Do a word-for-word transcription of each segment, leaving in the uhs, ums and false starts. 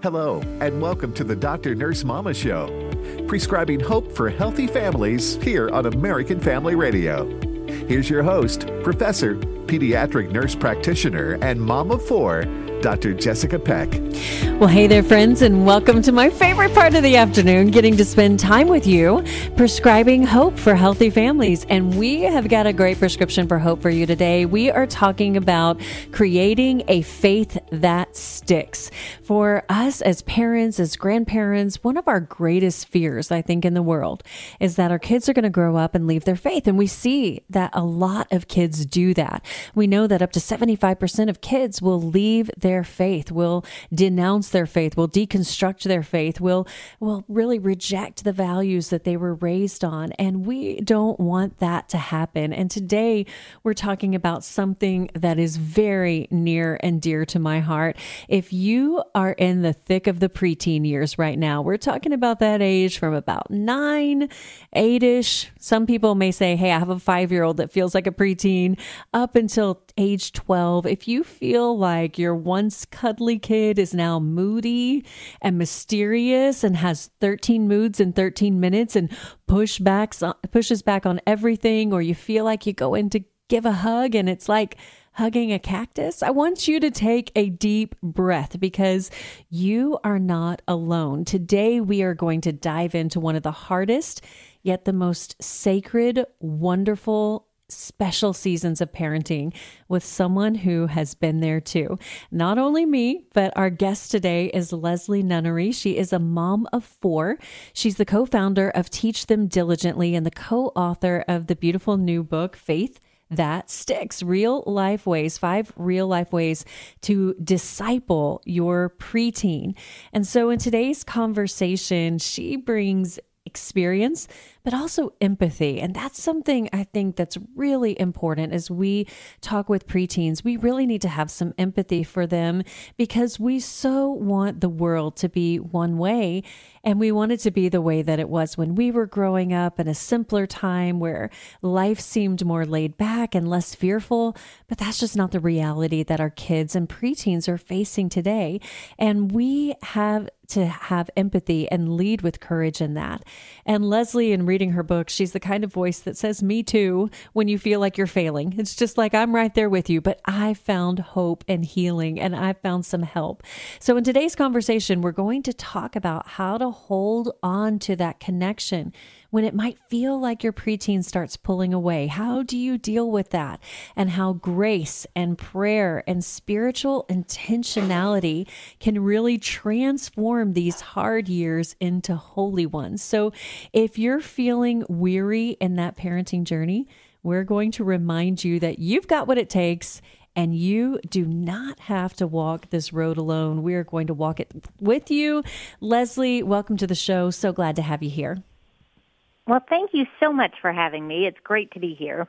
Hello, and welcome to the Doctor Nurse Mama Show, prescribing hope for healthy families here on American Family Radio. Here's your host, Professor, Pediatric Nurse Practitioner, and Mom of Four, Doctor Jessica Peck. Well, hey there, friends, and welcome to my favorite part of the afternoon, getting to spend time with you, prescribing hope for healthy families. And we have got a great prescription for hope for you today. We are talking about creating a faith that sticks. For us as parents, as grandparents, one of our greatest fears, I think, in the world is that our kids are going to grow up and leave their faith. And we see that a lot of kids do that. We know that up to seventy-five percent of kids will leave their their faith, will denounce their faith, will deconstruct their faith, will will really reject the values that they were raised on. And we don't want that to happen. And today we're talking about something that is very near and dear to my heart. If you are in the thick of the preteen years right now, we're talking about that age from about nine, eight-ish. Some people may say, hey, I have a five-year-old that feels like a preteen, up until age twelve. If you feel like your once cuddly kid is now moody and mysterious and has thirteen moods in thirteen minutes and push backs, pushes back on everything, or you feel like you go in to give a hug and it's like hugging a cactus, I want you to take a deep breath because you are not alone. Today, we are going to dive into one of the hardest, yet the most sacred, wonderful, special seasons of parenting with someone who has been there too. Not only me, but our guest today is Leslie Nunnery. She is a mom of four. She's the co-founder of Teach Them Diligently and the co-author of the beautiful new book, Faith That Sticks, Real Life Ways, Five Real Life Ways to Disciple Your Preteen. And so in today's conversation, she brings experience, but also empathy. And that's something I think that's really important as we talk with preteens. We really need to have some empathy for them because we so want the world to be one way. And we want it to be the way that it was when we were growing up in a simpler time where life seemed more laid back and less fearful. But that's just not the reality that our kids and preteens are facing today. And we have to have empathy and lead with courage in that. And Leslie, in reading her book, she's the kind of voice that says, me too, when you feel like you're failing. It's just like, I'm right there with you, but I found hope and healing and I found some help. So in today's conversation, we're going to talk about how to hold on to that connection when it might feel like your preteen starts pulling away. How do you deal with that? And how grace and prayer and spiritual intentionality can really transform these hard years into holy ones. So if you're feeling weary in that parenting journey, we're going to remind you that you've got what it takes and you do not have to walk this road alone. We are going to walk it with you. Leslie, welcome to the show. So glad to have you here. Well, thank you so much for having me. It's great to be here.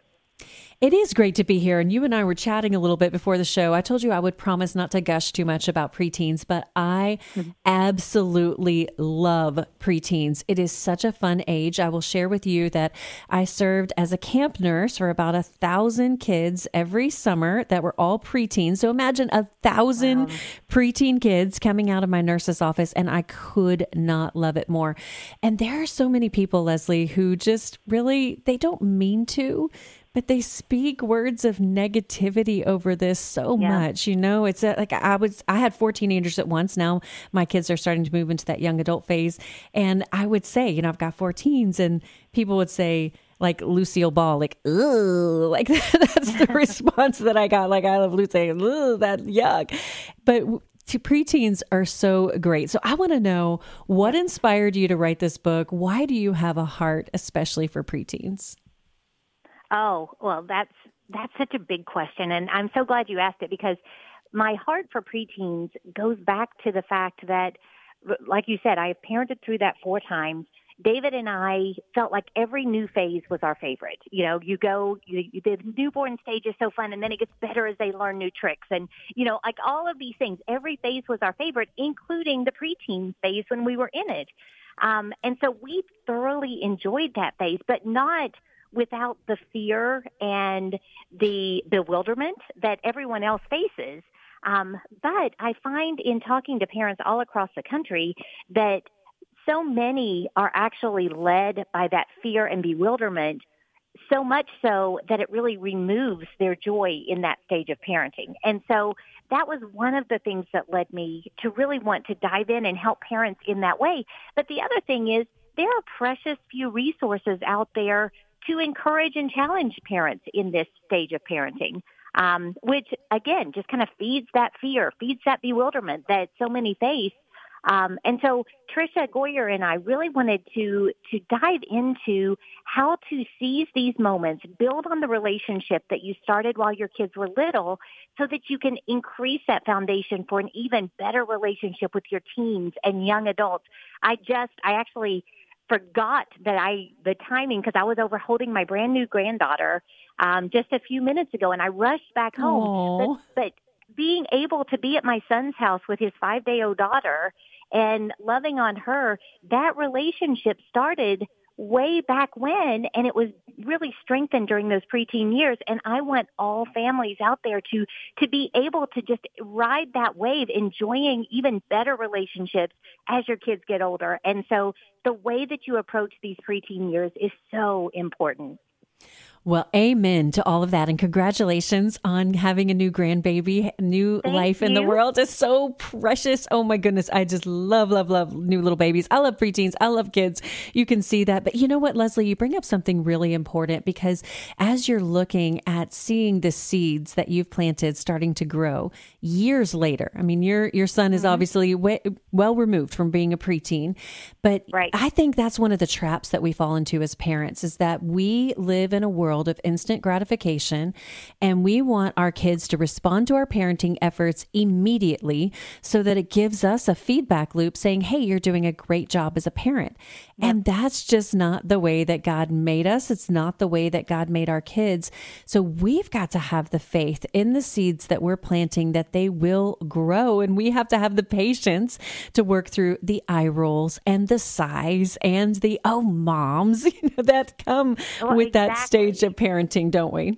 It is great to be here. And you and I were chatting a little bit before the show. I told you I would promise not to gush too much about preteens, but I mm-hmm. absolutely love preteens. It is such a fun age. I will share with you that I served as a camp nurse for about a thousand kids every summer that were all preteens. So imagine a thousand wow. preteen kids coming out of my nurse's office, and I could not love it more. And there are so many people, Leslie, who just really, they don't mean to, but they speak words of negativity over this so yeah. much. You know, it's a, like I was, I had four teenagers at once. Now my kids are starting to move into that young adult phase. And I would say, you know, I've got four teens and people would say like Lucille Ball, like, ugh, like that's the response that I got. Like I love Lucy, ugh, that yuck. But preteens are so great. So I want to know what inspired you to write this book. Why do you have a heart, especially for preteens? Oh, well, that's that's such a big question, and I'm so glad you asked it because my heart for preteens goes back to the fact that, like you said, I have parented through that four times. David and I felt like every new phase was our favorite. You know, you go, you, you, the newborn stage is so fun, and then it gets better as they learn new tricks. And, you know, like all of these things, every phase was our favorite, including the preteen phase when we were in it. Um, and so we thoroughly enjoyed that phase, but not without the fear and the bewilderment that everyone else faces. Um, but I find in talking to parents all across the country that so many are actually led by that fear and bewilderment, so much so that it really removes their joy in that stage of parenting. And so that was one of the things that led me to really want to dive in and help parents in that way. But the other thing is there are precious few resources out there to encourage and challenge parents in this stage of parenting, um, which, again, just kind of feeds that fear, feeds that bewilderment that so many face. Um, and so Tricia Goyer and I really wanted to to dive into how to seize these moments, build on the relationship that you started while your kids were little so that you can increase that foundation for an even better relationship with your teens and young adults. I just, I actually forgot that I, the timing, because I was over holding my brand new granddaughter um, just a few minutes ago, and I rushed back home. But, but being able to be at my son's house with his five-day-old daughter and loving on her, that relationship started way back when, and it was really strengthened during those preteen years. And I want all families out there to to be able to just ride that wave, enjoying even better relationships as your kids get older. And so the way that you approach these preteen years is so important. Well, amen to all of that. And congratulations on having a new grandbaby. New Thank life you. in the world is so precious. Oh my goodness. I just love, love, love new little babies. I love preteens. I love kids. You can see that. But you know what, Leslie, you bring up something really important, because as you're looking at seeing the seeds that you've planted starting to grow years later, I mean, your, your son is mm-hmm. obviously way, well removed from being a preteen, but right. I think that's one of the traps that we fall into as parents, is that we live in a world of instant gratification, and we want our kids to respond to our parenting efforts immediately so that it gives us a feedback loop saying, hey, you're doing a great job as a parent. Yep. And that's just not the way that God made us. It's not the way that God made our kids. So we've got to have the faith in the seeds that we're planting that they will grow. And we have to have the patience to work through the eye rolls and the sighs and the, oh, moms, you know, that come well, with exactly. that stage of parenting, don't we?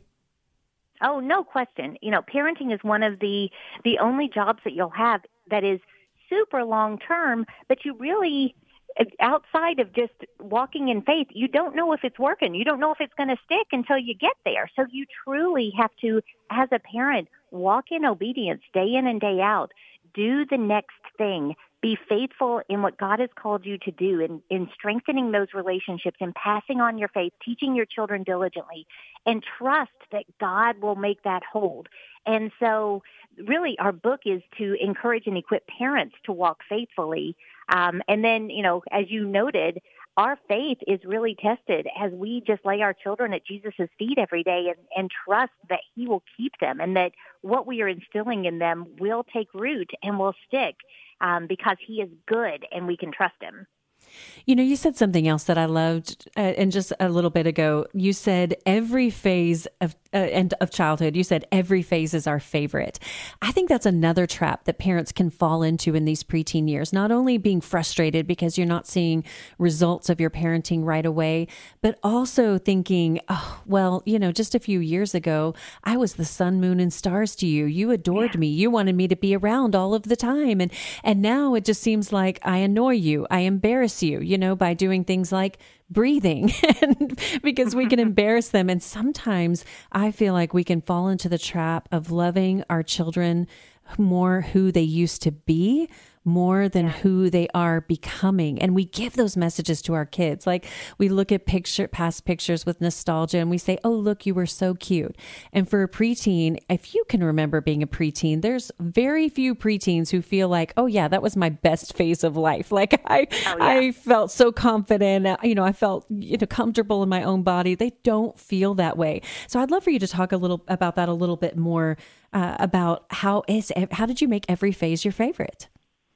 Oh, no question. You know, parenting is one of the the only jobs that you'll have that is super long term, but you really, outside of just walking in faith, you don't know if it's working. You don't know if it's going to stick until you get there. So you truly have to, as a parent, walk in obedience day in and day out. Do the next thing. Be faithful in what God has called you to do, in, in strengthening those relationships and passing on your faith, teaching your children diligently, and trust that God will make that hold. And so really our book is to encourage and equip parents to walk faithfully. Um, and then, you know, as you noted, our faith is really tested as we just lay our children at Jesus' feet every day and, and trust that he will keep them and that what we are instilling in them will take root and will stick um, because he is good and we can trust him. You know, you said something else that I loved, uh, and just a little bit ago, you said every phase of uh, and of childhood, you said every phase is our favorite. I think that's another trap that parents can fall into in these preteen years, not only being frustrated because you're not seeing results of your parenting right away, but also thinking, oh, well, you know, just a few years ago, I was the sun, moon, and stars to you. You adored yeah. me. You wanted me to be around all of the time. And, and now it just seems like I annoy you. I embarrass you, you know, by doing things like breathing and because we can embarrass them. And sometimes I feel like we can fall into the trap of loving our children more who they used to be, more than yeah. who they are becoming. And we give those messages to our kids. Like we look at picture, past pictures with nostalgia and we say, oh, look, you were so cute. And for a preteen, if you can remember being a preteen, there's very few preteens who feel like, oh yeah, that was my best phase of life. Like I, oh, yeah. I felt so confident, you know, I felt, you know, comfortable in my own body. They don't feel that way. So I'd love for you to talk a little about that a little bit more, uh, about how is, how did you make every phase your favorite?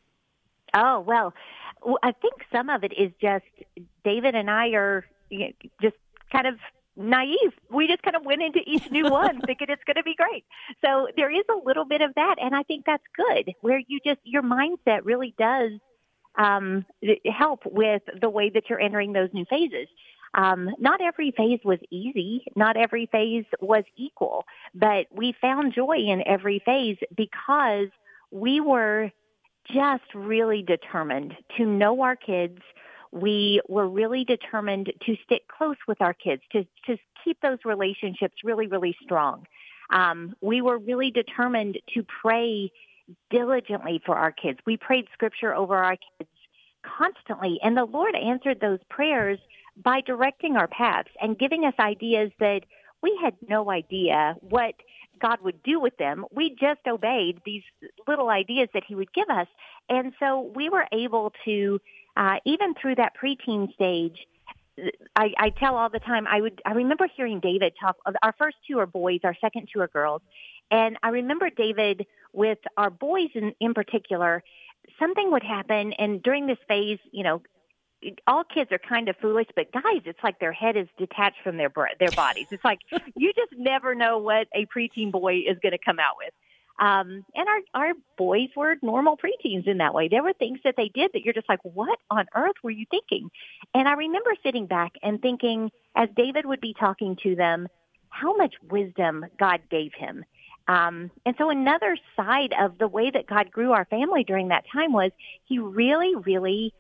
Oh, well, I think some of it is just David and I are you know, just kind of naive. We just kind of went into each new one thinking it's going to be great. So there is a little bit of that, and I think that's good, where you just, your mindset really does um, help with the way that you're entering those new phases. Um, not every phase was easy. Not every phase was equal, but we found joy in every phase because we were just really determined to know our kids. We were really determined to stick close with our kids, to, to keep those relationships really, really strong. Um, we were really determined to pray diligently for our kids. We prayed scripture over our kids constantly, and the Lord answered those prayers by directing our paths and giving us ideas that we had no idea what God would do with them. We just obeyed these little ideas that he would give us. And so we were able to, uh, even through that preteen stage, I, I tell all the time, I would, I remember hearing David talk. Our first two are boys, our second two are girls. And I remember David with our boys in, in particular, something would happen. And during this phase, you know, all kids are kind of foolish, but guys, it's like their head is detached from their their bodies. It's like you just never know what a preteen boy is going to come out with. Um, and our, our boys were normal preteens in that way. There were things that they did that you're just like, what on earth were you thinking? And I remember sitting back and thinking, as David would be talking to them, how much wisdom God gave him. Um, and so another side of the way that God grew our family during that time was he really, really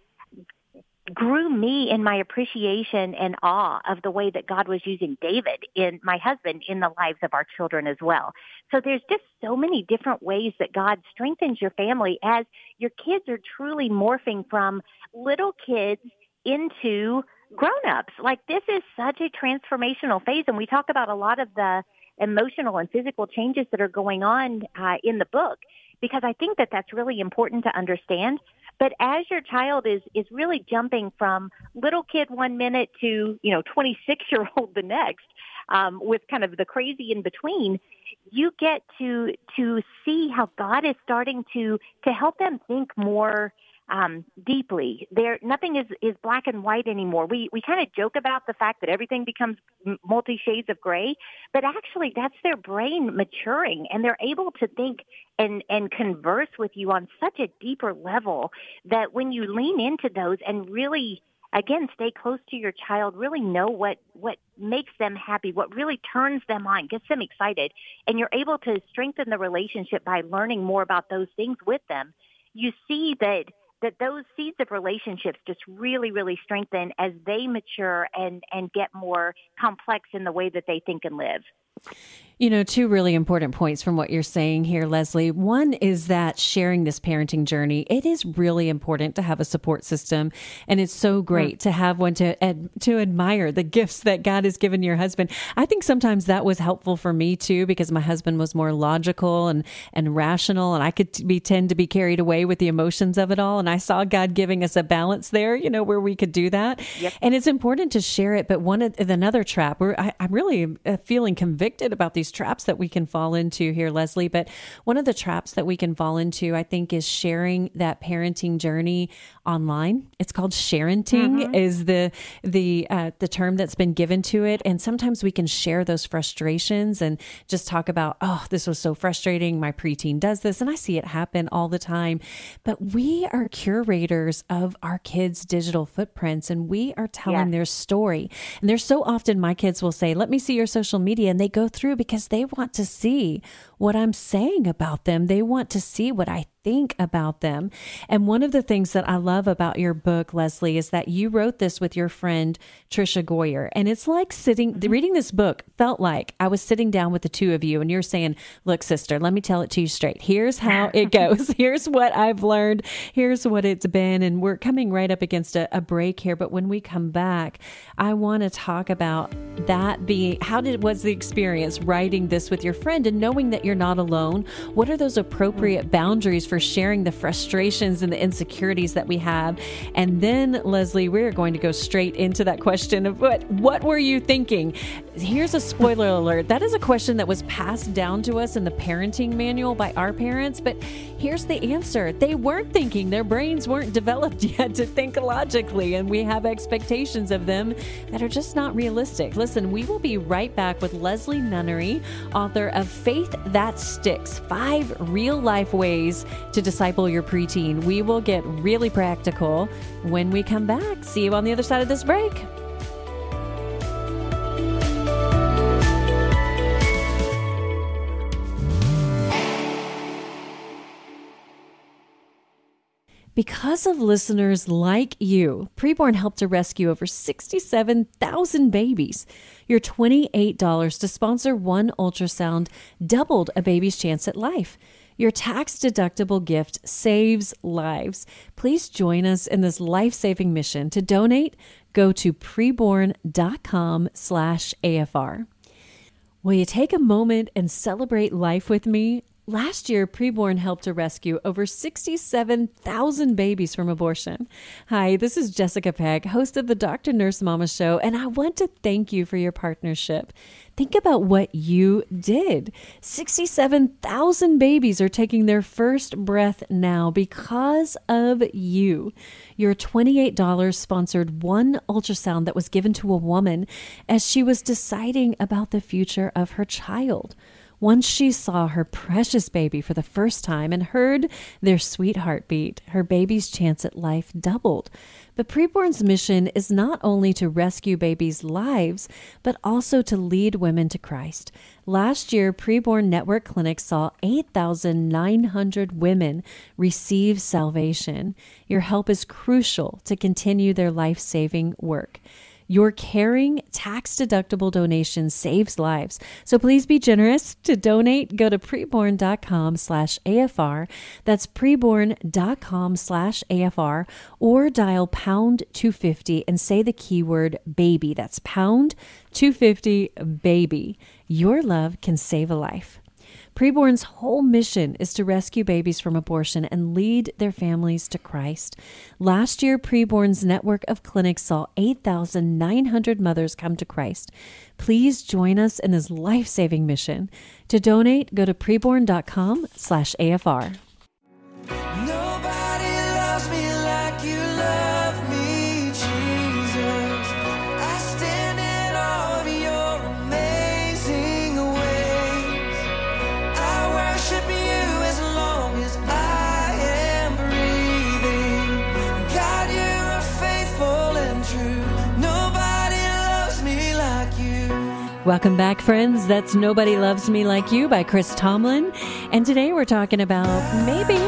grew me in my appreciation and awe of the way that God was using David, in my husband, in the lives of our children as well. So there's just so many different ways that God strengthens your family as your kids are truly morphing from little kids into grown-ups. Like, this is such a transformational phase, and we talk about a lot of the emotional and physical changes that are going on uh, in the book, because I think that that's really important to understand. But as your child is, is really jumping from little kid one minute to, you know, twenty-six-year-old the next, um, with kind of the crazy in between, you get to to see how God is starting to to help them think more um, deeply. There, nothing is, is black and white anymore. We we kind of joke about the fact that everything becomes multi shades of gray, but actually that's their brain maturing, and they're able to think and and converse with you on such a deeper level that when you lean into those and really, again, stay close to your child, really know what, what makes them happy, what really turns them on, gets them excited, and you're able to strengthen the relationship by learning more about those things with them, you see that that those seeds of relationships just really, really strengthen as they mature and, and get more complex in the way that they think and live. You know, two really important points from what you're saying here, Leslie. One is that sharing this parenting journey, it is really important to have a support system. And it's so great mm. to have one to ad, to admire the gifts that God has given your husband. I think sometimes that was helpful for me too, because my husband was more logical and, and rational, and I could be tend to be carried away with the emotions of it all. And I saw God giving us a balance there, you know, where we could do that. Yep. And it's important to share it. But one of another trap where I, I'm really feeling convicted about these traps that we can fall into here, Leslie. But one of the traps that we can fall into, I think, is sharing that parenting journey online. It's called sharenting, mm-hmm. is the the uh, the term that's been given to it. And sometimes we can share those frustrations and just talk about, oh, this was so frustrating. My preteen does this, and I see it happen all the time. But we are curators of our kids' digital footprints, and we are telling yes. their story. And there's so often my kids will say, "Let me see your social media," and they go through because they want to see what I'm saying about them. They want to see what I think about them. And one of the things that I love about your book, Leslie, is that you wrote this with your friend, Tricia Goyer. And it's like sitting, reading this book felt like I was sitting down with the two of you and you're saying, look, sister, let me tell it to you straight. Here's how it goes. Here's what I've learned. Here's what it's been. And we're coming right up against a, a break here. But when we come back, I want to talk about that being, how did, was the experience writing this with your friend and knowing that you're not alone? What are those appropriate boundaries for sharing the frustrations and the insecurities that we have? And then, Leslie, we're going to go straight into that question of what, what were you thinking? Here's a spoiler alert. That is a question that was passed down to us in the parenting manual by our parents, but here's the answer. They weren't thinking. Their brains weren't developed yet to think logically, and we have expectations of them that are just not realistic. Listen, we will be right back with Leslie Nunnery, author of Faith That Sticks, Five Real-Life Ways to Disciple Your Preteen. We will get really practical when we come back. See you on the other side of this break. Because of listeners like you, Preborn helped to rescue over sixty-seven thousand babies. Your twenty-eight dollars to sponsor one ultrasound doubled a baby's chance at life. Your tax-deductible gift saves lives. Please join us in this life-saving mission. To donate, go to preborn.com slash AFR. Will you take a moment and celebrate life with me? Last year, Preborn helped to rescue over sixty-seven thousand babies from abortion. Hi, this is Jessica Pegg, host of the Doctor Nurse Mama Show, and I want to thank you for your partnership. Think about what you did. sixty-seven thousand babies are taking their first breath now because of you. Your twenty-eight dollars sponsored one ultrasound that was given to a woman as she was deciding about the future of her child. Once she saw her precious baby for the first time and heard their sweet heartbeat, her baby's chance at life doubled. But Preborn's mission is not only to rescue babies' lives, but also to lead women to Christ. Last year, Preborn Network Clinic saw eight thousand nine hundred women receive salvation. Your help is crucial to continue their life-saving work. Your caring, tax-deductible donation saves lives. So please be generous. To donate, go to preborn.com slash AFR. That's preborn.com slash AFR. Or dial pound two fifty and say the keyword baby. That's pound two fifty baby. Your love can save a life. Preborn's whole mission is to rescue babies from abortion and lead their families to Christ. Last year, Preborn's network of clinics saw eight thousand nine hundred mothers come to Christ. Please join us in this life-saving mission. To donate, go to preborn.com slash AFR. Nobody loves me like you love me, Jesus. I stand in awe of your amazing ways. I worship you as long as I am breathing. God, you are faithful and true. Nobody loves me like you. Welcome back, friends. That's Nobody Loves Me Like You by Chris Tomlin. And today we're talking about maybe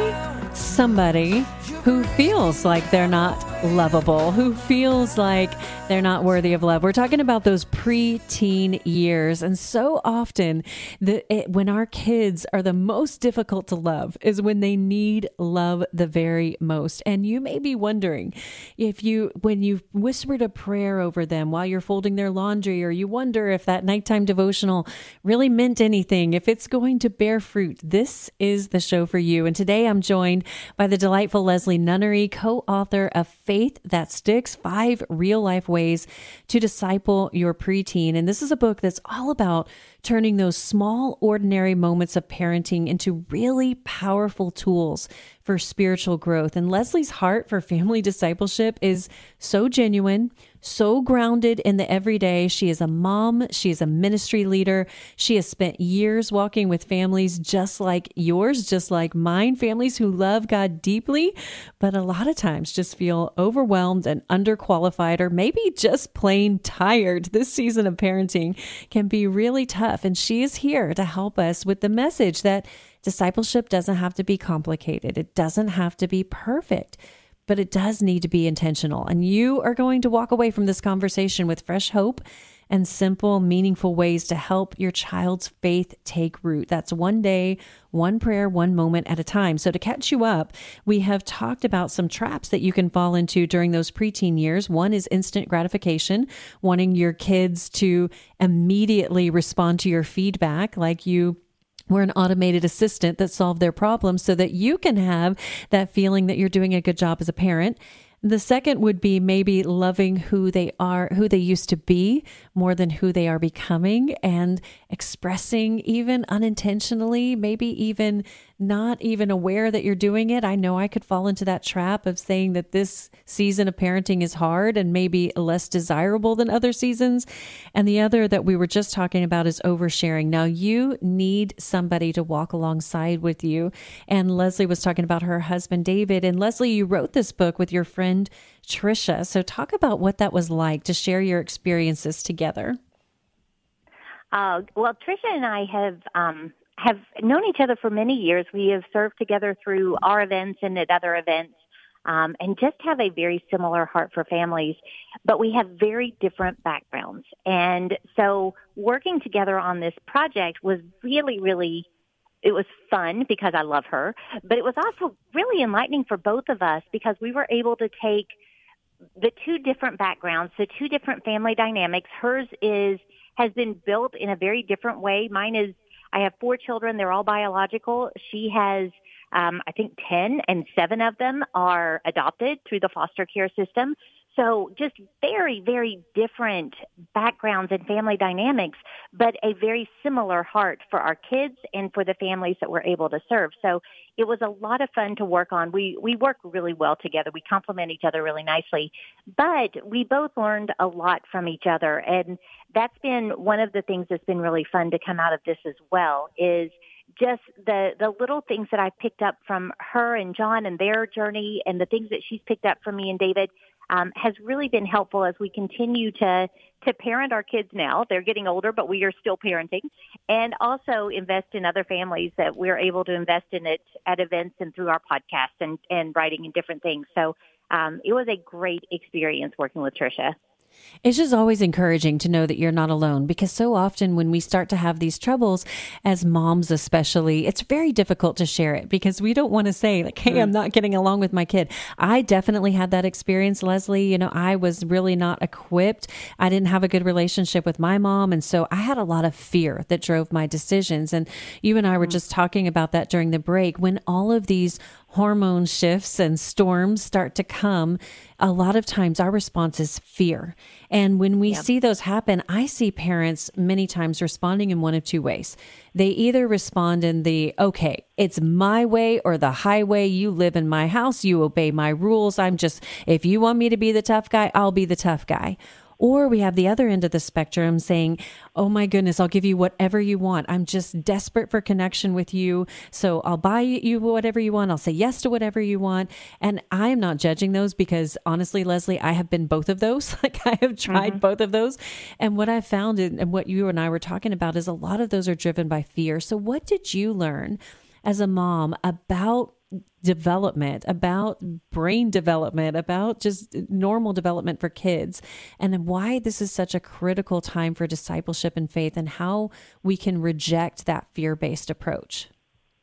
somebody who feels like they're not lovable, who feels like they're not worthy of love. We're talking about those preteen years. And so often the, it, when our kids are the most difficult to love is when they need love the very most. And you may be wondering if you, when you whispered a prayer over them while you're folding their laundry, or you wonder if that nighttime devotional really meant anything, if it's going to bear fruit, this is the show for you. And today I'm joined by the delightful Leslie Nunnery, co-author of Faith That Sticks, Five Real-Life Ways to Disciple Your Preteen. And this is a book that's all about turning those small, ordinary moments of parenting into really powerful tools for spiritual growth. And Leslie's heart for family discipleship is so genuine, so grounded in the everyday. She is a mom. She is a ministry leader. She has spent years walking with families just like yours, just like mine, families who love God deeply, but a lot of times just feel overwhelmed and underqualified, or maybe just plain tired. This season of parenting can be really tough. And she is here to help us with the message that discipleship doesn't have to be complicated. It doesn't have to be perfect, but it does need to be intentional. And you are going to walk away from this conversation with fresh hope and simple, meaningful ways to help your child's faith take root. That's one day, one prayer, one moment at a time. So to catch you up, we have talked about some traps that you can fall into during those preteen years. One is instant gratification, wanting your kids to immediately respond to your feedback, like you We're an automated assistant that solved their problems so that you can have that feeling that you're doing a good job as a parent. The second would be maybe loving who they are, who they used to be, more than who they are becoming, and expressing even unintentionally, maybe even not even aware that you're doing it. I know I could fall into that trap of saying that this season of parenting is hard and maybe less desirable than other seasons. And the other that we were just talking about is oversharing. Now, you need somebody to walk alongside with you. And Leslie was talking about her husband, David. And Leslie, you wrote this book with your friend, Trisha. So talk about what that was like to share your experiences together. Uh, well, Trisha and I have um, have known each other for many years. We have served together through our events and at other events. um, and just have a very similar heart for families, but we have very different backgrounds. And so working together on this project was really, really, it was fun because I love her, but it was also really enlightening for both of us because we were able to take the two different backgrounds, the two different family dynamics. Hers is has been built in a very different way. Mine is, I have four children. They're all biological. She has, um, I think, ten, and seven of them are adopted through the foster care system. So just very, very different backgrounds and family dynamics, but a very similar heart for our kids and for the families that we're able to serve. So it was a lot of fun to work on. We we work really well together. We complement each other really nicely, but we both learned a lot from each other. And that's been one of the things that's been really fun to come out of this as well, is just the, the little things that I picked up from her and John and their journey, and the things that she's picked up from me and David um, has really been helpful as we continue to, to parent our kids now. They're getting older, but we are still parenting, and also invest in other families that we're able to invest in it at events and through our podcast and, and writing and different things. So um, it was a great experience working with Tricia. It's just always encouraging to know that you're not alone, because so often when we start to have these troubles as moms, especially, it's very difficult to share it because we don't want to say like, hey, I'm not getting along with my kid. I definitely had that experience, Leslie. You know, I was really not equipped. I didn't have a good relationship with my mom. And so I had a lot of fear that drove my decisions. And you and I were just talking about that during the break. When all of these hormone shifts and storms start to come, a lot of times our response is fear. And when we yep. see those happen, I see parents many times responding in one of two ways. They either respond in the, okay, it's my way or the highway. You live in my house. You obey my rules. I'm just, if you want me to be the tough guy, I'll be the tough guy. Or we have the other end of the spectrum saying, oh my goodness, I'll give you whatever you want. I'm just desperate for connection with you. So I'll buy you whatever you want. I'll say yes to whatever you want. And I am not judging those because honestly, Leslie, I have been both of those. Like I have tried mm-hmm. both of those. And what I found and what you and I were talking about is a lot of those are driven by fear. So what did you learn as a mom about development, about brain development, about just normal development for kids, and why this is such a critical time for discipleship and faith, and how we can reject that fear-based approach?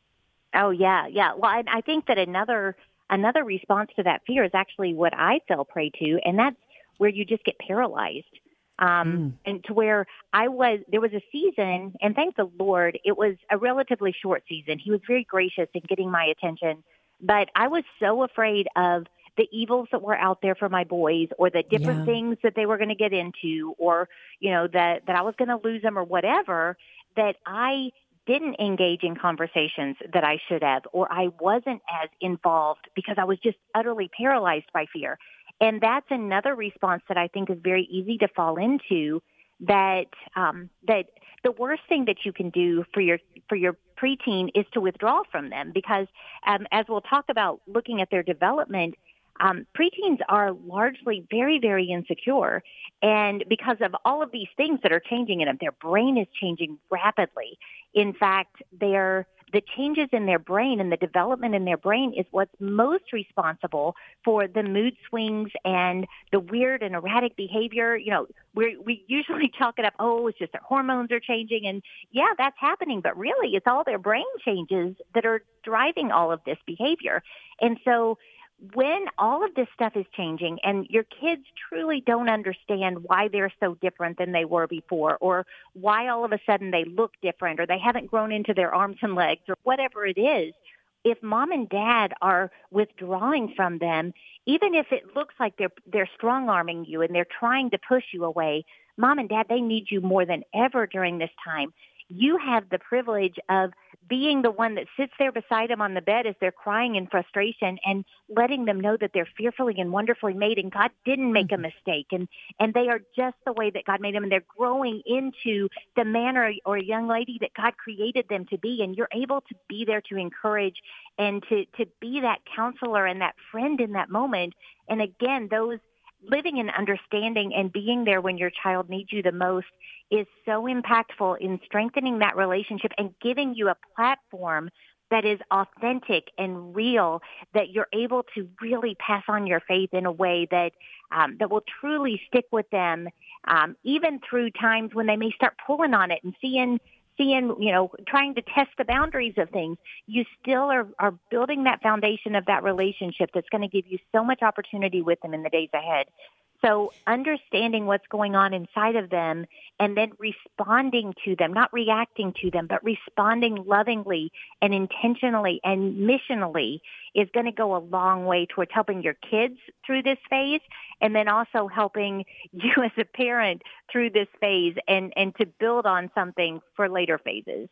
Oh, yeah, yeah. Well, I, I think that another another response to that fear is actually what I fell prey to, and that's where you just get paralyzed. Um, mm. And to where I was, there was a season, and thank the Lord, it was a relatively short season. He was very gracious in getting my attention, but I was so afraid of the evils that were out there for my boys, or the different yeah. things that they were going to get into, or, you know, that, that I was going to lose them or whatever, that I didn't engage in conversations that I should have, or I wasn't as involved because I was just utterly paralyzed by fear. And that's another response that I think is very easy to fall into, that um, that the worst thing that you can do for your for your preteen is to withdraw from them, because um, as we'll talk about looking at their development, um, preteens are largely very, very insecure. And because of all of these things that are changing in them, their brain is changing rapidly. In fact, they're the changes in their brain and the development in their brain is what's most responsible for the mood swings and the weird and erratic behavior. You know, we we usually chalk it up, oh, it's just their hormones are changing. And yeah, that's happening. But really, it's all their brain changes that are driving all of this behavior. And so when all of this stuff is changing and your kids truly don't understand why they're so different than they were before, or why all of a sudden they look different, or they haven't grown into their arms and legs, or whatever it is, if mom and dad are withdrawing from them, even if it looks like they're they're strong-arming you and they're trying to push you away, mom and dad, they need you more than ever during this time. You have the privilege of being the one that sits there beside them on the bed as they're crying in frustration, and letting them know that they're fearfully and wonderfully made, and God didn't make a mistake, and, and they are just the way that God made them, and they're growing into the man or, or young lady that God created them to be, and you're able to be there to encourage and to, to be that counselor and that friend in that moment. And again, those living in understanding and being there when your child needs you the most is so impactful in strengthening that relationship and giving you a platform that is authentic and real, that you're able to really pass on your faith in a way that um, that will truly stick with them, um, even through times when they may start pulling on it and seeing, seeing, you know, trying to test the boundaries of things. You still are, are building that foundation of that relationship that's going to give you so much opportunity with them in the days ahead. So understanding what's going on inside of them and then responding to them, not reacting to them, but responding lovingly and intentionally and missionally is going to go a long way towards helping your kids through this phase, and then also helping you as a parent through this phase and, and to build on something for later phases.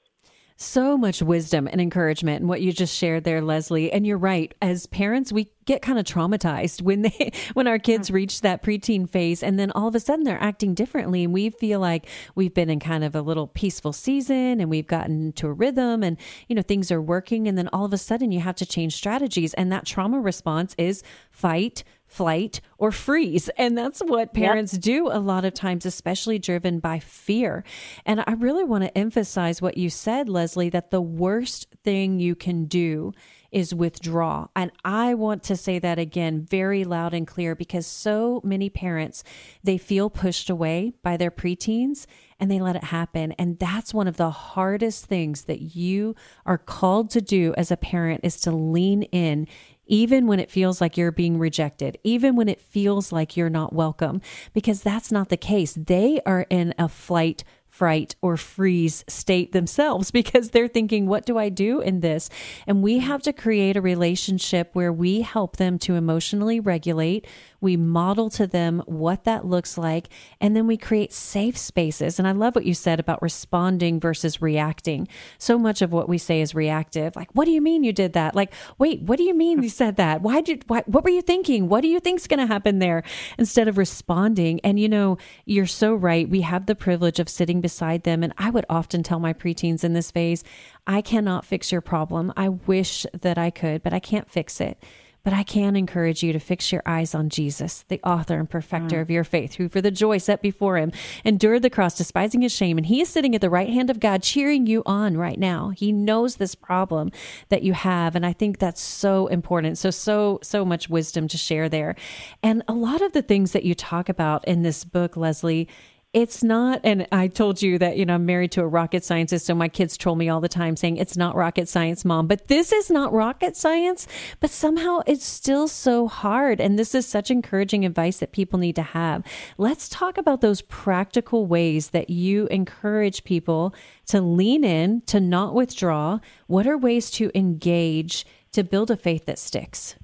So much wisdom and encouragement in what you just shared there, Leslie. And you're right. As parents, we get kind of traumatized when they, when our kids reach that preteen phase, and then all of a sudden they're acting differently. And we feel like we've been in kind of a little peaceful season and we've gotten into a rhythm and, you know, things are working. And then all of a sudden you have to change strategies. And that trauma response is fight, flight, or freeze. And that's what parents yep. do a lot of times, especially driven by fear. And I really want to emphasize what you said, Leslie, that the worst thing you can do is withdraw. And I want to say that again, very loud and clear, because so many parents, they feel pushed away by their preteens and they let it happen. And that's one of the hardest things that you are called to do as a parent, is to lean in, even when it feels like you're being rejected, even when it feels like you're not welcome, because that's not the case. They are in a flight, fright, or freeze state themselves because they're thinking, what do I do in this? And we have to create a relationship where we help them to emotionally regulate. We model to them what that looks like, and then we create safe spaces. And I love what you said about responding versus reacting. So much of what we say is reactive. Like, what do you mean you did that? Like, wait, what do you mean you said that? Why did, why, what were you thinking? What do you think's going to happen there? Instead of responding. And you know, you're so right. We have the privilege of sitting beside them. And I would often tell my preteens in this phase, I cannot fix your problem. I wish that I could, but I can't fix it. But I can encourage you to fix your eyes on Jesus, the author and perfecter mm. of your faith, who for the joy set before him endured the cross, despising his shame. And he is sitting at the right hand of God, cheering you on right now. He knows this problem that you have. And I think that's so important. So, so, so much wisdom to share there. And a lot of the things that you talk about in this book, Leslie, it's not, and I told you that, you know, I'm married to a rocket scientist, so my kids troll me all the time saying, it's not rocket science, Mom. But this is not rocket science, but somehow it's still so hard. And this is such encouraging advice that people need to have. Let's talk about those practical ways that you encourage people to lean in, to not withdraw. What are ways to engage, to build a faith that sticks?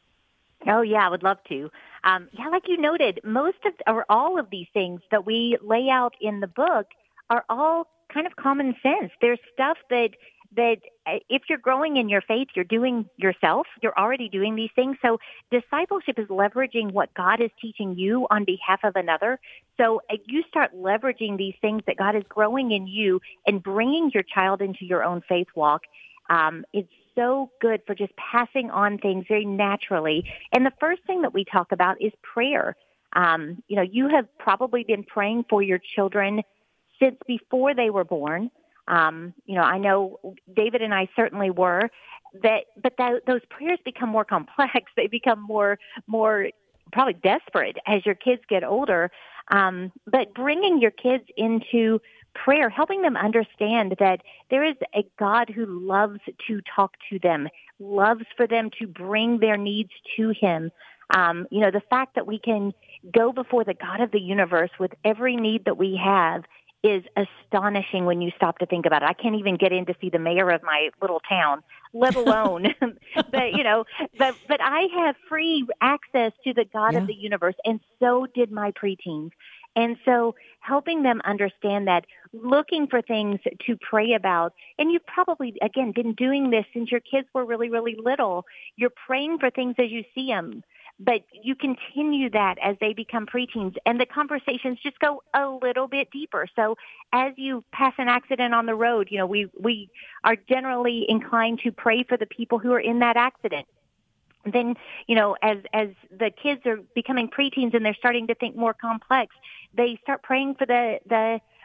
Oh, yeah, I would love to. Um, yeah, like you noted, most of or all of these things that we lay out in the book are all kind of common sense. There's stuff that that if you're growing in your faith, you're doing yourself. You're already doing these things. So discipleship is leveraging what God is teaching you on behalf of another. So you start leveraging these things that God is growing in you and bringing your child into your own faith walk. Um, it's so good for just passing on things very naturally. And the first thing that we talk about is prayer. Um, you know, you have probably been praying for your children since before they were born. Um, you know, I know David and I certainly were. That, but that, those prayers become more complex. They become more, more probably desperate as your kids get older. Um, but bringing your kids into prayer, helping them understand that there is a God who loves to talk to them, loves for them to bring their needs to him. Um, you know, the fact that we can go before the God of the universe with every need that we have is astonishing when you stop to think about it. I can't even get in to see the mayor of my little town, let alone, but, you know, but, but I have free access to the God yeah. of the universe, and so did my preteens. And so helping them understand that, looking for things to pray about, and you've probably, again, been doing this since your kids were really, really little. You're praying for things as you see them, but you continue that as they become preteens, and the conversations just go a little bit deeper. So as you pass an accident on the road, you know, we, we are generally inclined to pray for the people who are in that accident. Then, you know, as as the kids are becoming preteens and they're starting to think more complex, they start praying for the, the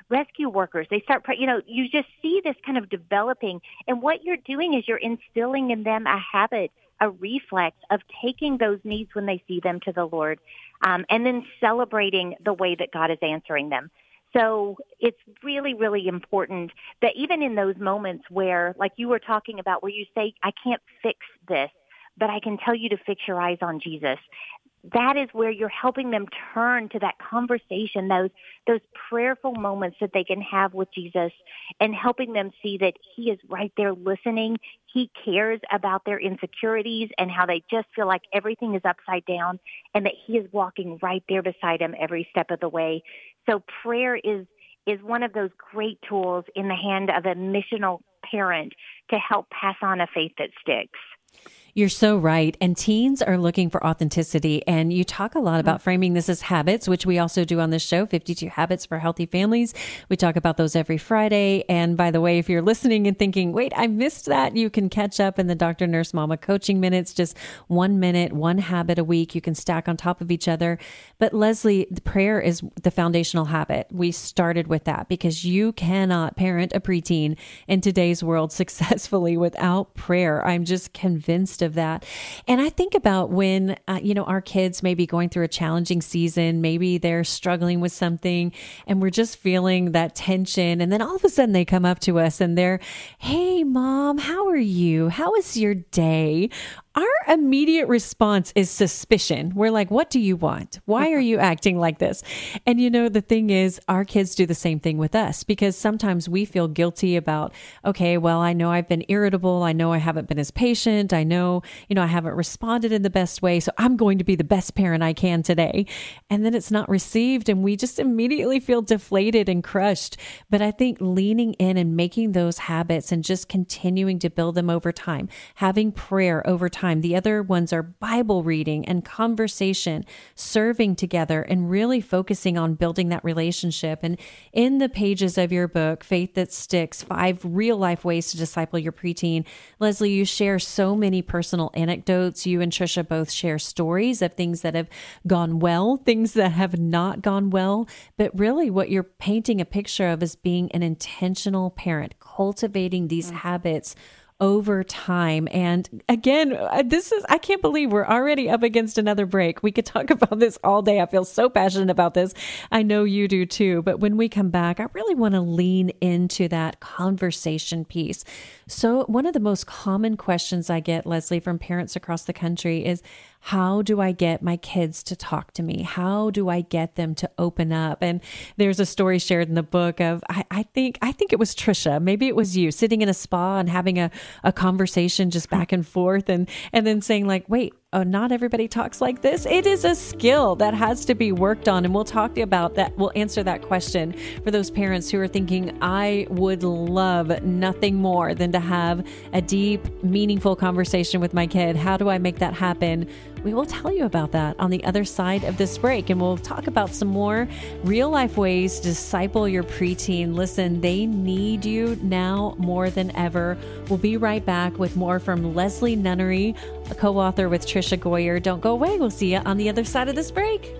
rescue workers. They start, you know, you just see this kind of developing. And what you're doing is you're instilling in them a habit, a reflex of taking those needs when they see them to the Lord, um, and then celebrating the way that God is answering them. So it's really, really important that even in those moments where, like you were talking about, where you say, I can't fix this, but I can tell you to fix your eyes on Jesus. That is where you're helping them turn to that conversation, those those prayerful moments that they can have with Jesus, and helping them see that he is right there listening. He cares about their insecurities and how they just feel like everything is upside down, and that he is walking right there beside them every step of the way. So prayer is is one of those great tools in the hand of a missional parent to help pass on a faith that sticks. You're so right. And teens are looking for authenticity. And you talk a lot about framing this as habits, which we also do on this show, fifty-two Habits for Healthy Families. We talk about those every Friday. And by the way, if you're listening and thinking, wait, I missed that, you can catch up in the Doctor Nurse Mama coaching minutes, just one minute, one habit a week. You can stack on top of each other. But Leslie, the prayer is the foundational habit. We started with that because you cannot parent a preteen in today's world successfully without prayer. I'm just convinced of that. And I think about when, uh, you know, our kids may be going through a challenging season, maybe they're struggling with something and we're just feeling that tension. And then all of a sudden they come up to us and they're, hey, Mom, how are you? How was your day? Our immediate response is suspicion. We're like, what do you want? Why are you acting like this? And you know, the thing is, our kids do the same thing with us because sometimes we feel guilty about, okay, well, I know I've been irritable. I know I haven't been as patient. I know, you know, I haven't responded in the best way. So I'm going to be the best parent I can today. And then it's not received and we just immediately feel deflated and crushed. But I think leaning in and making those habits and just continuing to build them over time, having prayer over time. The other ones are Bible reading and conversation, serving together, and really focusing on building that relationship. And in the pages of your book, Faith That Sticks, Five Real Life Ways to Disciple Your Preteen, Leslie, you share so many personal anecdotes. You and Trisha both share stories of things that have gone well, things that have not gone well. But really what you're painting a picture of is being an intentional parent, cultivating these mm-hmm. habits over time. And again, this is, I can't believe we're already up against another break. We could talk about this all day. I feel so passionate about this. I know you do too. But when we come back, I really want to lean into that conversation piece. So one of the most common questions I get, Leslie, from parents across the country is, how do I get my kids to talk to me? How do I get them to open up? And there's a story shared in the book of, I, I think, I think it was Trisha, maybe it was you, sitting in a spa and having a, a conversation just back and forth and, and then saying like, wait, oh, not everybody talks like this. It is a skill that has to be worked on. And we'll talk about that. We'll answer that question for those parents who are thinking, I would love nothing more than to have a deep, meaningful conversation with my kid. How do I make that happen? We will tell you about that on the other side of this break. And we'll talk about some more real life ways to disciple your preteen. Listen, they need you now more than ever. We'll be right back with more from Leslie Nunnery, a co-author with Trisha Goyer. Don't go away. We'll see you on the other side of this break.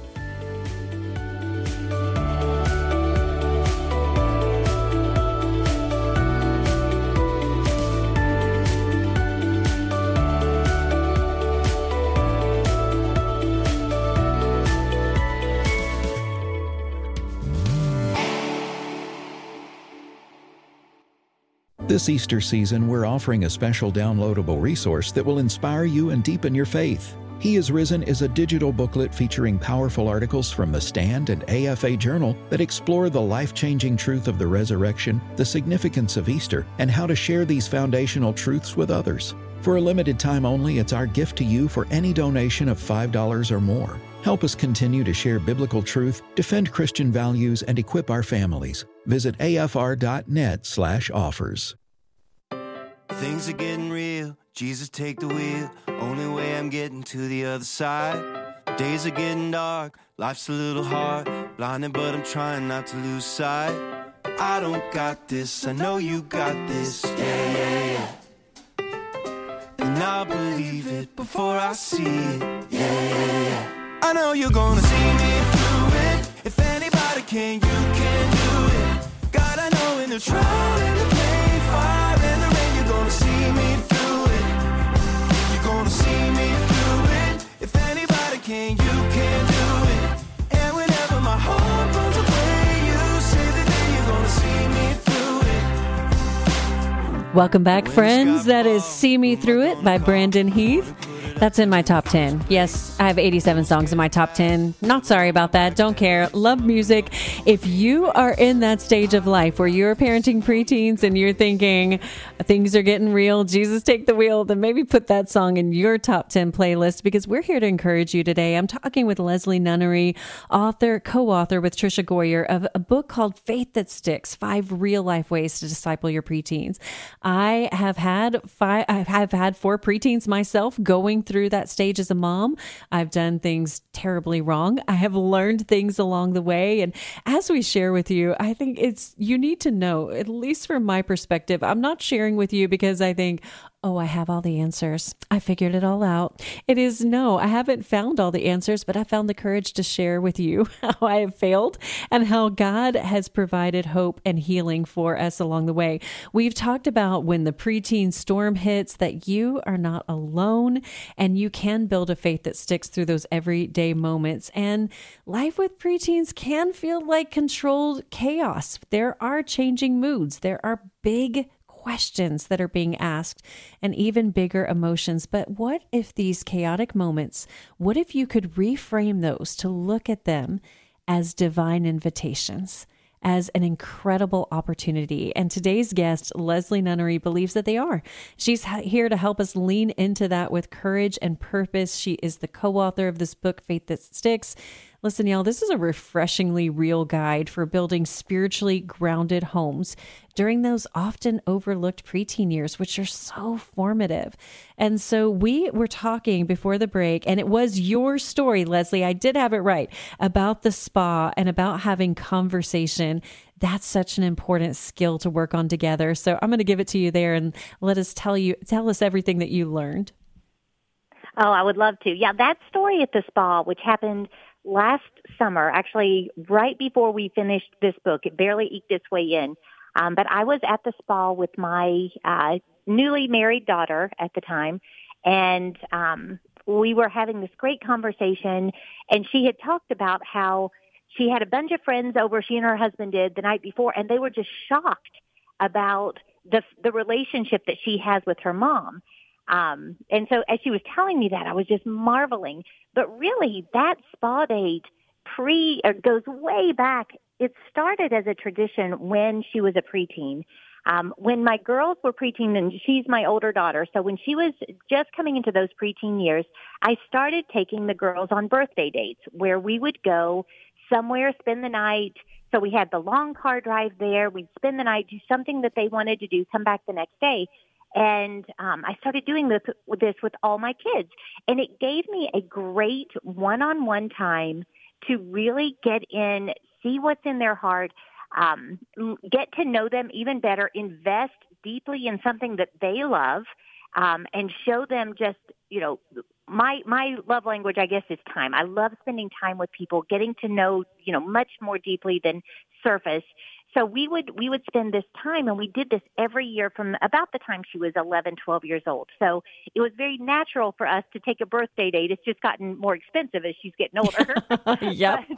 This Easter season, we're offering a special downloadable resource that will inspire you and deepen your faith. He Is Risen is a digital booklet featuring powerful articles from The Stand and A F A Journal that explore the life-changing truth of the resurrection, the significance of Easter, and how to share these foundational truths with others. For a limited time only, it's our gift to you for any donation of five dollars or more. Help us continue to share biblical truth, defend Christian values, and equip our families. Visit afr.net slash offers. Things are getting real, Jesus take the wheel. Only way I'm getting to the other side. Days are getting dark, life's a little hard. Blinded but I'm trying not to lose sight. I don't got this, I know you got this. Yeah, yeah, yeah. And I'll believe it before I see it. Yeah, yeah, yeah. I know you're gonna see me through it. If anybody can, you can do it. I know in the trial and the pain, fire and the rain, you're gonna see me through it. You're gonna see me through it. If anybody can, you can do it. And whenever my heart runs away, you say that you're gonna see me through it. Welcome back, friends. That is See Me Through It by Brandon Heath. That's in my top ten. Yes, I have eighty-seven songs in my top ten. Not sorry about that. Don't care. Love music. If you are in that stage of life where you're parenting preteens and you're thinking things are getting real, Jesus take the wheel, then maybe put that song in your top ten playlist, because we're here to encourage you today. I'm talking with Leslie Nunnery, author, co-author with Tricia Goyer of a book called Faith That Sticks, Five Real Life Ways to Disciple Your Preteens. I have had five, I have had four preteens myself going through that stage as a mom. I've done things terribly wrong. I have learned things along the way. And as we share with you, I think it's, you need to know, at least from my perspective, I'm not sharing with you because I think, oh, I have all the answers. I figured it all out. It is no, I haven't found all the answers, but I found the courage to share with you how I have failed and how God has provided hope and healing for us along the way. We've talked about when the preteen storm hits, that you are not alone and you can build a faith that sticks through those everyday moments. And life with preteens can feel like controlled chaos. There are changing moods. There are big questions that are being asked and even bigger emotions. But what if these chaotic moments, what if you could reframe those to look at them as divine invitations, as an incredible opportunity? And today's guest, Leslie Nunnery, believes that they are. She's here to help us lean into that with courage and purpose. She is the co-author of this book, Faith That Sticks. Listen, y'all, this is a refreshingly real guide for building spiritually grounded homes during those often overlooked preteen years, which are so formative. And so we were talking before the break, and it was your story, Leslie. I did have it right about the spa and about having conversation. That's such an important skill to work on together. So I'm going to give it to you there and let us tell you, tell us everything that you learned. Oh, I would love to. Yeah, that story at the spa, which happened last summer, actually right before we finished this book, it barely eked its way in. Um, but I was at the spa with my uh, newly married daughter at the time, and um, we were having this great conversation, and she had talked about how she had a bunch of friends over, she and her husband did, the night before, and they were just shocked about the the relationship that she has with her mom. Um, and so as she was telling me that, I was just marveling. But really, that spa date pre uh, goes way back. It started as a tradition when she was a preteen. Um, when my girls were preteen, and she's my older daughter, so when she was just coming into those preteen years, I started taking the girls on birthday dates where we would go somewhere, spend the night. So we had the long car drive there. We'd spend the night, do something that they wanted to do, come back the next day. And um, I started doing this, this with all my kids. And it gave me a great one-on-one time to really get in, see what's in their heart, um, get to know them even better, invest deeply in something that they love, um, and show them just, you know, my my love language, I guess, is time. I love spending time with people, getting to know, you know, much more deeply than surface. So we would we would spend this time, and we did this every year from about the time she was eleven, twelve years old. So it was very natural for us to take a birthday date. It's just gotten more expensive as she's getting older. Yep. But,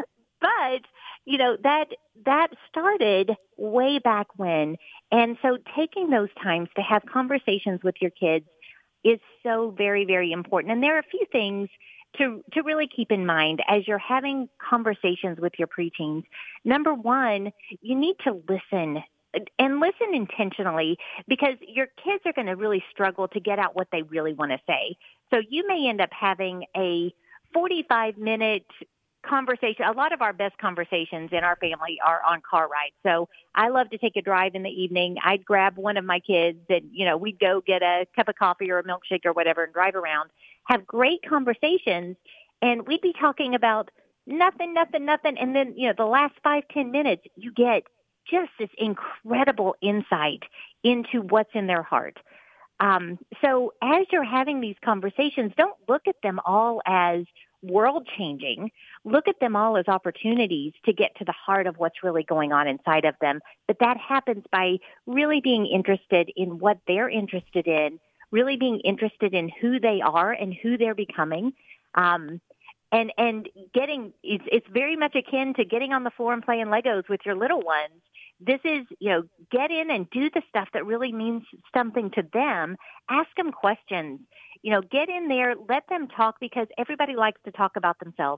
but, you know, that that started way back when. And so taking those times to have conversations with your kids is so very, very important. And there are a few things to to really keep in mind as you're having conversations with your preteens. Number one, you need to listen, and listen intentionally, because your kids are going to really struggle to get out what they really want to say. So you may end up having a forty-five minute conversation. A lot of our best conversations in our family are on car rides. So I love to take a drive in the evening. I'd grab one of my kids and, you know, we'd go get a cup of coffee or a milkshake or whatever and drive around, have great conversations, and we'd be talking about nothing, nothing, nothing. And then, you know, the last five, ten minutes, you get just this incredible insight into what's in their heart. Um, so as you're having these conversations, don't look at them all as world changing, look at them all as opportunities to get to the heart of what's really going on inside of them. But that happens by really being interested in what they're interested in, really being interested in who they are and who they're becoming. Um, and, and getting, it's, it's very much akin to getting on the floor and playing Legos with your little ones. This is, you know, get in and do the stuff that really means something to them. Ask them questions. You know, get in there, let them talk, because everybody likes to talk about themselves.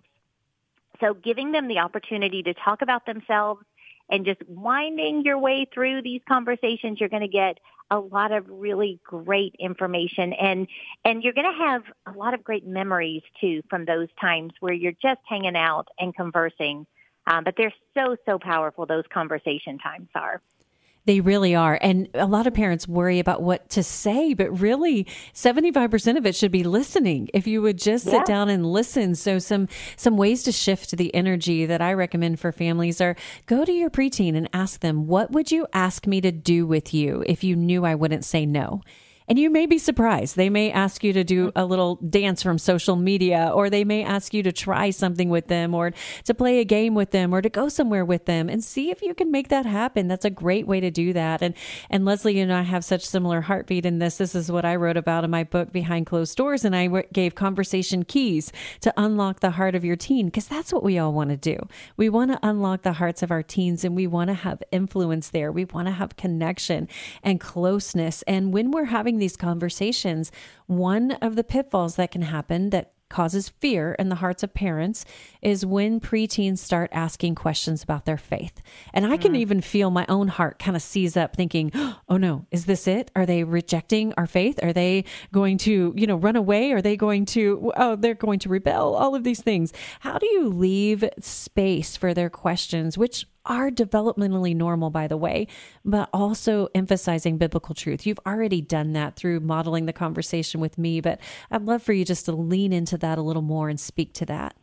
So giving them the opportunity to talk about themselves and just winding your way through these conversations, you're going to get a lot of really great information. And, and you're going to have a lot of great memories, too, from those times where you're just hanging out and conversing. Um, but they're so, so powerful, those conversation times are. They really are. And a lot of parents worry about what to say, but really seventy-five percent of it should be listening. If you would just sit yeah. down and listen. So some, some ways to shift the energy that I recommend for families are go to your preteen and ask them, what would you ask me to do with you if you knew I wouldn't say no? And you may be surprised. They may ask you to do a little dance from social media, or they may ask you to try something with them, or to play a game with them, or to go somewhere with them, and see if you can make that happen. That's a great way to do that. And and Leslie and I have such similar heartbeat in this. This is what I wrote about in my book, Behind Closed Doors, and I gave conversation keys to unlock the heart of your teen, because that's what we all want to do. We want to unlock the hearts of our teens, and we want to have influence there. We want to have connection and closeness. And when we're having these conversations, one of the pitfalls that can happen that causes fear in the hearts of parents is when preteens start asking questions about their faith. And I can mm. even feel my own heart kind of seize up thinking, oh no, is this it? Are they rejecting our faith? Are they going to, you know, run away? Are they going to, oh, they're going to rebel? All of these things. How do you leave space for their questions, which are developmentally normal, by the way, but also emphasizing biblical truth? You've already done that through modeling the conversation with me, but I'd love for you just to lean into that a little more and speak to that.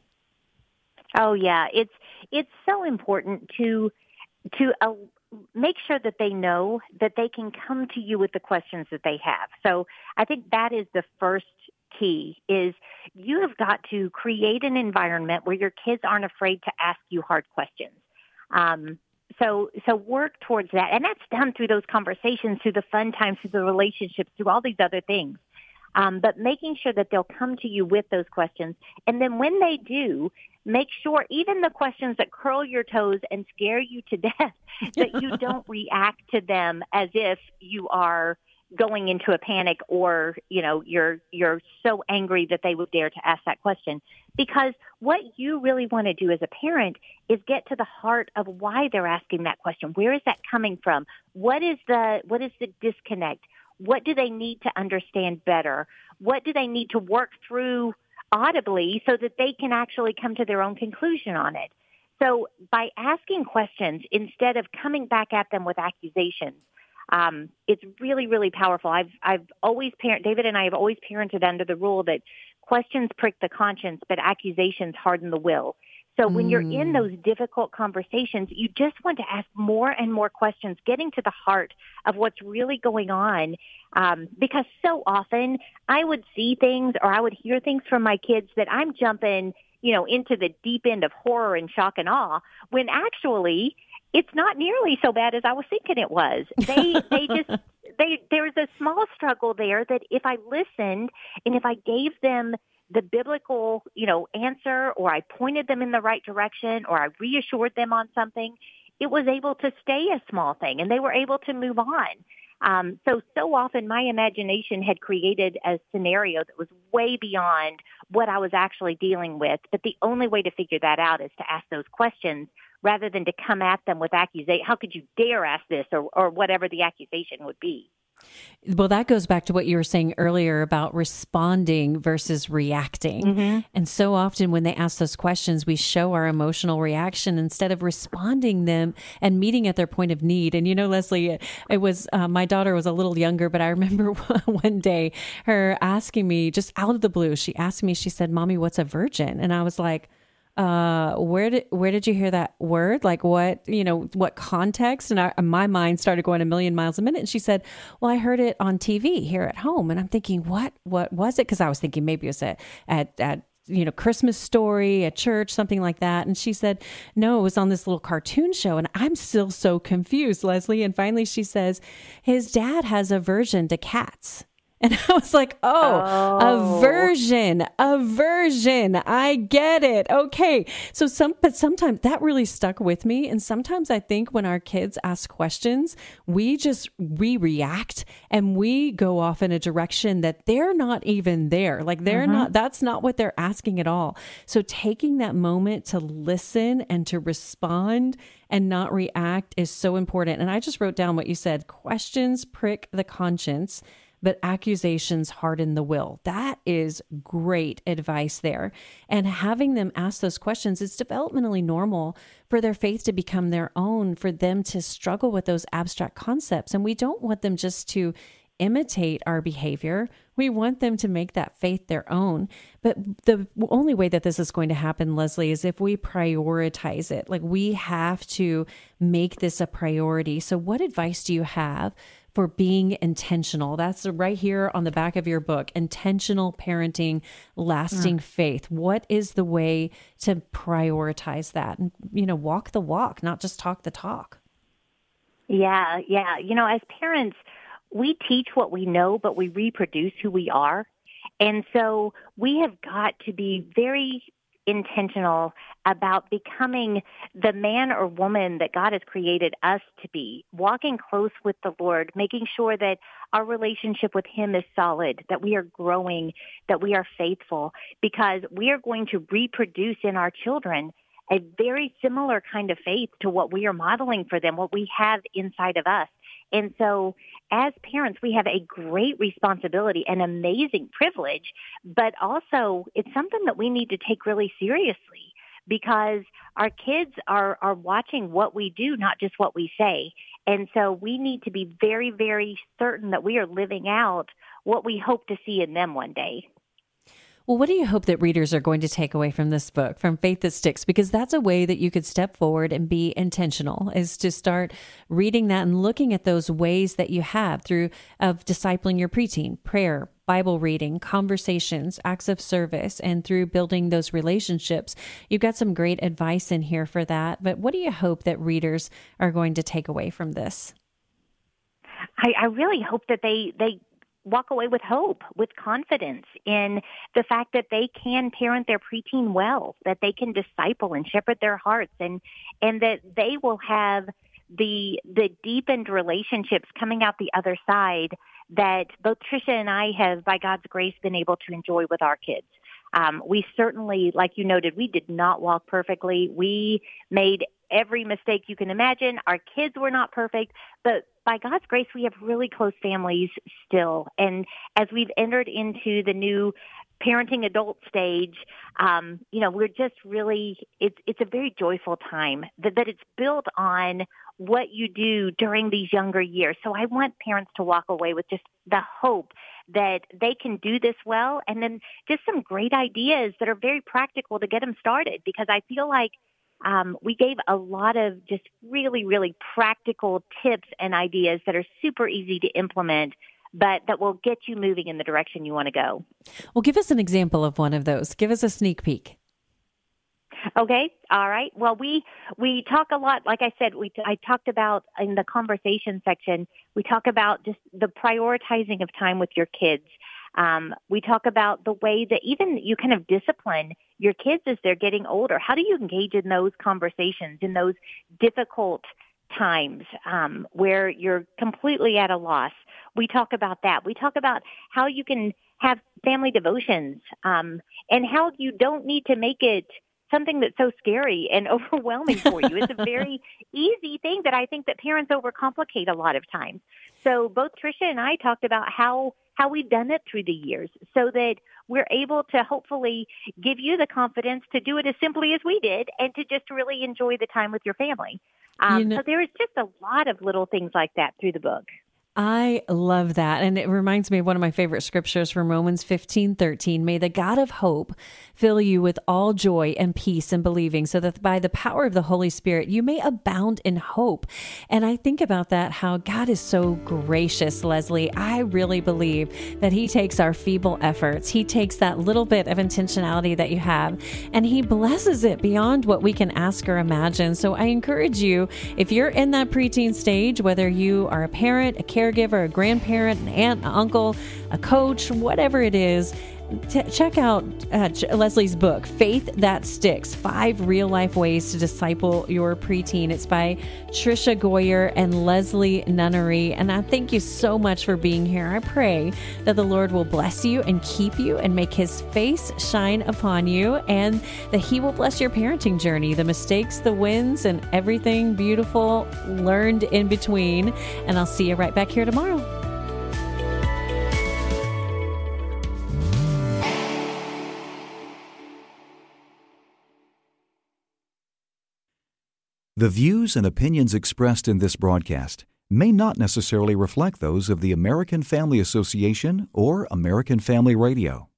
Oh yeah, it's it's so important to to uh, make sure that they know that they can come to you with the questions that they have. So I think that is the first key, is you have got to create an environment where your kids aren't afraid to ask you hard questions. Um, so, so work towards that. And that's done through those conversations, through the fun times, through the relationships, through all these other things. Um, but making sure that they'll come to you with those questions. And then when they do, make sure even the questions that curl your toes and scare you to death, that you don't react to them as if you are going into a panic, or, you know, you're, you're so angry that they would dare to ask that question. Because what you really want to do as a parent is get to the heart of why they're asking that question. Where is that coming from? What is the, what is the disconnect? What do they need to understand better? What do they need to work through audibly so that they can actually come to their own conclusion on it? So by asking questions instead of coming back at them with accusations, Um, it's really, really powerful. I've, I've always parent, David and I have always parented under the rule that questions prick the conscience, but accusations harden the will. So when mm. you're in those difficult conversations, you just want to ask more and more questions, getting to the heart of what's really going on. Um, because so often I would see things, or I would hear things from my kids that I'm jumping, you know, into the deep end of horror and shock and awe, when actually it's not nearly so bad as I was thinking it was. They they just they there was a small struggle there that if I listened and if I gave them the biblical, you know, answer, or I pointed them in the right direction, or I reassured them on something, it was able to stay a small thing and they were able to move on. Um, so, so often my imagination had created a scenario that was way beyond what I was actually dealing with. But the only way to figure that out is to ask those questions rather than to come at them with accusation. How could you dare ask this, or, or whatever the accusation would be? Well, that goes back to what you were saying earlier about responding versus reacting. Mm-hmm. And so often when they ask those questions, we show our emotional reaction instead of responding them and meeting at their point of need. And, you know, Leslie, it, it was, uh, my daughter was a little younger, but I remember one day her asking me just out of the blue, she asked me, she said, "Mommy, what's a virgin?" And I was like, uh, where did, where did you hear that word? Like what, you know, what context? And I, my mind started going a million miles a minute. And she said, "Well, I heard it on T V here at home." And I'm thinking, what, what was it? Cause I was thinking maybe it was at, at, at you know, Christmas story at church, something like that. And she said, no, it was on this little cartoon show. And I'm still so confused, Leslie. And finally she says, his dad has aversion to cats. And I was like, oh, Oh. aversion, aversion. I get it. Okay. So some, but sometimes that really stuck with me. And sometimes I think when our kids ask questions, we just, we react and we go off in a direction that they're not even there. Like they're not, that's not what they're asking at all. So taking that moment to listen and to respond and not react is so important. And I just wrote down what you said. Questions prick the conscience, but accusations harden the will. That is great advice there. And having them ask those questions, it's developmentally normal for their faith to become their own, for them to struggle with those abstract concepts. And we don't want them just to imitate our behavior. We want them to make that faith their own. But the only way that this is going to happen, Leslie, is if we prioritize it. Like we have to make this a priority. So what advice do you have for being intentional? That's right here on the back of your book, Intentional Parenting, Lasting Faith. What is the way to prioritize that? And, you know, walk the walk, not just talk the talk. Yeah, yeah. You know, as parents, we teach what we know, but we reproduce who we are. And so we have got to be very intentional about becoming the man or woman that God has created us to be, walking close with the Lord, making sure that our relationship with Him is solid, that we are growing, that we are faithful, because we are going to reproduce in our children a very similar kind of faith to what we are modeling for them, what we have inside of us. And so as parents, we have a great responsibility, an amazing privilege, but also it's something that we need to take really seriously because our kids are, are watching what we do, not just what we say. And so we need to be very, very certain that we are living out what we hope to see in them one day. Well, what do you hope that readers are going to take away from this book, from Faith That Sticks? Because that's a way that you could step forward and be intentional, is to start reading that and looking at those ways that you have through of discipling your preteen, prayer, Bible reading, conversations, acts of service, and through building those relationships. You've got some great advice in here for that. But what do you hope that readers are going to take away from this? I, I really hope that they, they walk away with hope, with confidence in the fact that they can parent their preteen well, that they can disciple and shepherd their hearts, and and that they will have the the deepened relationships coming out the other side that both Tricia and I have, by God's grace, been able to enjoy with our kids. Um, we certainly, like you noted, we did not walk perfectly. We made every mistake you can imagine. Our kids were not perfect, but by God's grace, we have really close families still. And as we've entered into the new parenting adult stage, um, you know, we're just really, it's it's a very joyful time that, that it's built on what you do during these younger years. So I want parents to walk away with just the hope that they can do this well, and then just some great ideas that are very practical to get them started, because I feel like Um, we gave a lot of just really, really practical tips and ideas that are super easy to implement, but that will get you moving in the direction you want to go. Well, give us an example of one of those. Give us a sneak peek. Okay. All right. Well, we, we talk a lot, like I said, we, I talked about in the conversation section, we talk about just the prioritizing of time with your kids. Um, we talk about the way that even you kind of discipline your kids as they're getting older. How do you engage in those conversations, in those difficult times um, where you're completely at a loss? We talk about that. We talk about how you can have family devotions um, and how you don't need to make it something that's so scary and overwhelming for you. It's a very easy thing that I think that parents overcomplicate a lot of times. So both Tricia and I talked about how how we've done it through the years so that we're able to hopefully give you the confidence to do it as simply as we did and to just really enjoy the time with your family. Um, you know, so there is just a lot of little things like that through the book. I love that. And it reminds me of one of my favorite scriptures from Romans fifteen thirteen. May the God of hope fill you with all joy and peace in believing, so that by the power of the Holy Spirit, you may abound in hope. And I think about that, how God is so gracious, Leslie. I really believe that He takes our feeble efforts. He takes that little bit of intentionality that you have, and He blesses it beyond what we can ask or imagine. So I encourage you, if you're in that preteen stage, whether you are a parent, a caregiver, a grandparent, an aunt, an uncle, a coach, whatever it is, T- check out uh, Ch- Leslie's book, Faith That Sticks, Five Real-Life Ways to Disciple Your Preteen. It's by Tricia Goyer and Leslie Nunnery. And I thank you so much for being here. I pray that the Lord will bless you and keep you and make His face shine upon you, and that He will bless your parenting journey, the mistakes, the wins, and everything beautiful learned in between. And I'll see you right back here tomorrow. The views and opinions expressed in this broadcast may not necessarily reflect those of the American Family Association or American Family Radio.